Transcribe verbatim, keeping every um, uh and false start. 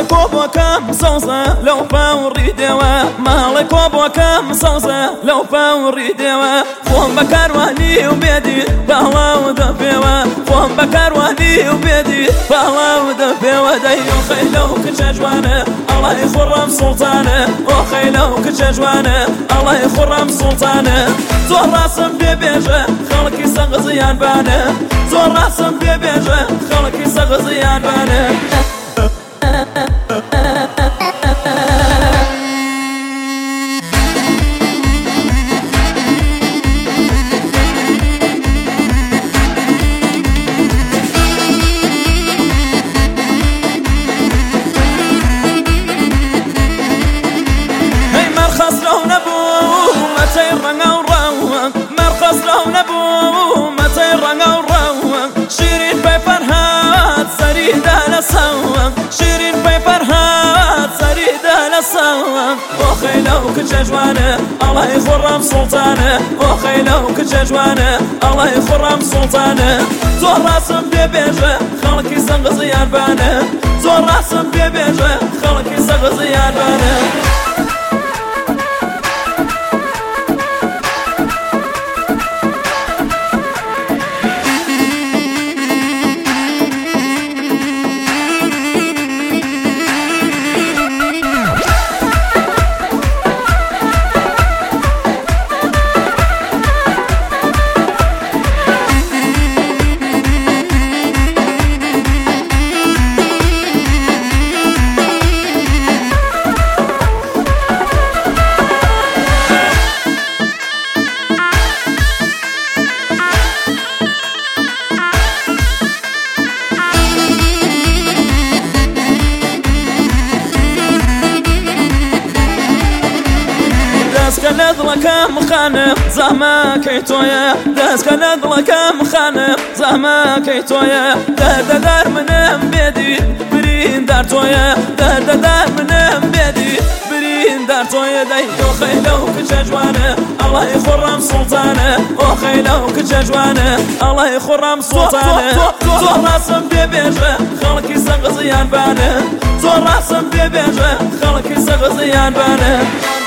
ماڵی کۆبووەکەم سەوزە لەو پاوڕی دێوە ماڵی کۆبووەکەم سەوزە لەو پاوڕی دێوە خۆم بە کاروانی و بێدی باڵاو دەبێوە خۆم بە کاروانی و بێدی باڵاو دەبێوە دەی ئۆخەی لەو کچە جوانە ئەڵای خوڕەم سوڵتانە ئۆخەی لەو کچە جوانە ئەڵای خوڕەم سوڵتانە زۆر ڕاستم پێبێژە خەڵکی سەغزیان بانە زۆر ڕاستم پێبێژە خەڵکی سەغزیان بانە شیرین پەی فەرهاد سەریدا لەسەوم ئۆخەی لەو کچە جوانە ئەڵای خوڕەم سوڵتانە ئۆخەی لەو کچە جوانە ئەڵای خوڕەم سوڵتانە زۆر ڕاستم پێبێژە خەڵکی سەغزیان بانە زۆر ڕاستم پێبێژە خەڵکی سەغزیان بانە دەستکە لە دڵەکەم خانم زەحمەکەی تۆیە دەستکە لە دڵەکەم خانم زەحمەکەی تۆیە دەردەدار منم بێدی بریندار تۆیە دەردەدار منم بێدی بریندار تۆیە دەی ئۆخەی لەو کچە جوانە ئەڵای خوڕەم سوڵتانە ئۆخەی لەو کچە جوانە ئەڵای خوڕەم سوڵتانە زۆر ڕاستم پێبێژە خەڵکی سەغزیان بانە زۆر ڕاستم پێبێژە خەڵکی سەغزیان بانە